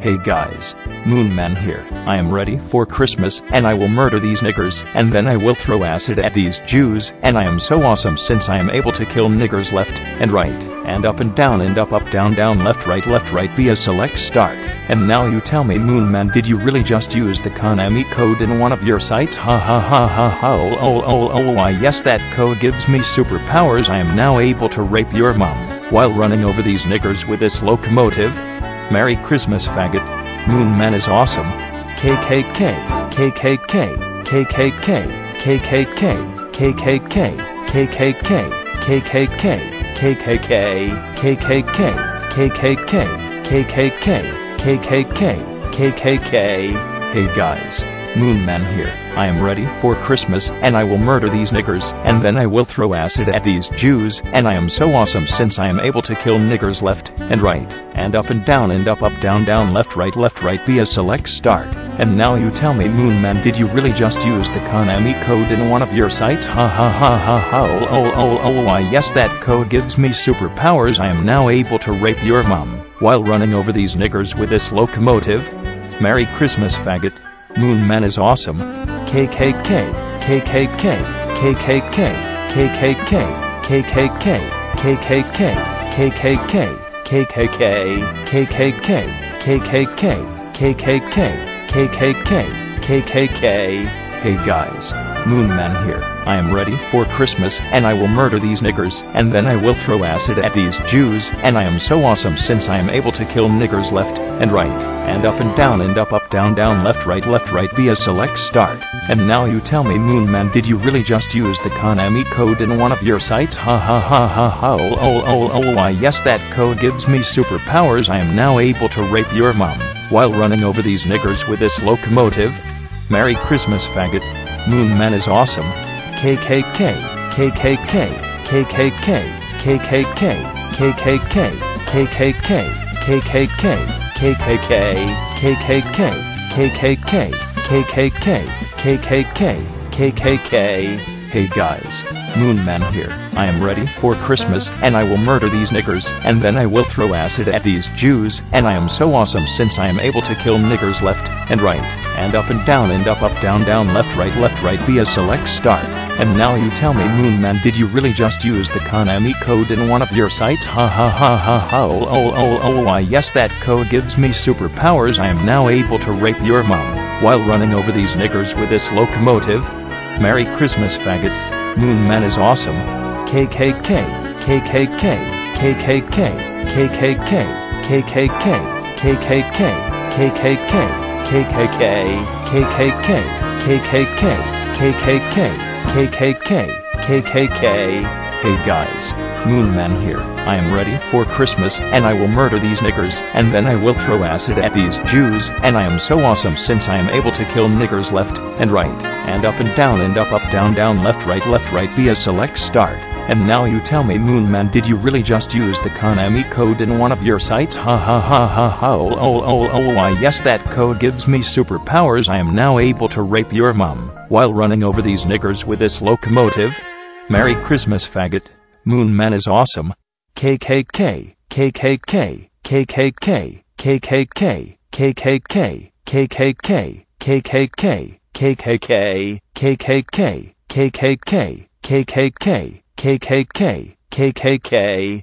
Hey guys, Moon Man here. I am ready for Christmas and I will murder these niggers and then I will throw acid at these Jews and I am so awesome since I am able to kill niggers left and right and up and down and up down down left right via select start. And now you tell me, Moon Man, did you really just use the Konami code in one of your sites? Ha ha ha ha ha why yes, that code gives me superpowers. I am now able to rape your mom while running over these niggers with this locomotive. Merry Christmas, faggot. Moon Man is awesome. KKK, KKK, KKK, KKK, KKK, KKK, KKK, KKK, KKK, KKK, KKK, KKK, KKK. Hey guys, Moon Man here. I am ready for Christmas and I will murder these niggers and then I will throw acid at these Jews and I am so awesome since I am able to kill niggers left and right and up down down left right via select start. And now you tell me, Moon Man, did you really just use the Konami code in one of your sites? Ha ha ha ha ha why yes, that code gives me superpowers. I am now able to rape your mom while running over these niggers with this locomotive. Merry Christmas, faggot. Moon Man is awesome. KKK, KKK, KKK, KKK, KKK, KKK, KKK, KKK, KKK, KKK, KKK, KKK, KKK. Hey guys, Moon Man here. I am ready for Christmas and I will murder these niggers and then I will throw acid at these Jews and I am so awesome since I am able to kill niggers left and right and up down down left right via select start. And now you tell me, Moon Man, did you really just use the Konami code in one of your sites? Ha ha ha ha ha why yes, that code gives me superpowers. I am now able to rape your mom while running over these niggers with this locomotive. Merry Christmas, faggot. Moon Man is awesome. KKK, KKK, KKK, KKK, KKK, KKK, KKK, KKK, KKK, KKK, KKK, KKK, KKK. Hey guys, Moon Man here. I am ready for Christmas and I will murder these niggers and then I will throw acid at these Jews and I am so awesome since I am able to kill niggers left and right and up down down left right via select start. And now you tell me, Moon Man, did you really just use the Konami code in one of your sites? Ha ha ha ha ha why yes, that code gives me superpowers. I am now able to rape your mom while running over these niggers with this locomotive. Merry Christmas, faggot. Moon Man is awesome. KKK, KKK, KKK, KKK, KKK, KKK, KKK, KKK, KKK, KKK, KKK, KKK, KKK. Hey guys, Moon Man here. I am ready for Christmas and I will murder these niggers and then I will throw acid at these Jews and I am so awesome since I am able to kill niggers left and right and up down down left right via select start. And now you tell me, Moon Man, did you really just use the Konami code in one of your sites? Ha ha ha ha ha why yes, that code gives me superpowers. I am now able to rape your mom while running over these niggers with this locomotive. Merry Christmas, faggot. Moon Man is awesome. KKK, KKK, KKK, KKK, KKK, KKK, KKK, KKK, KKK, KKK, KKK, KKK, KKK.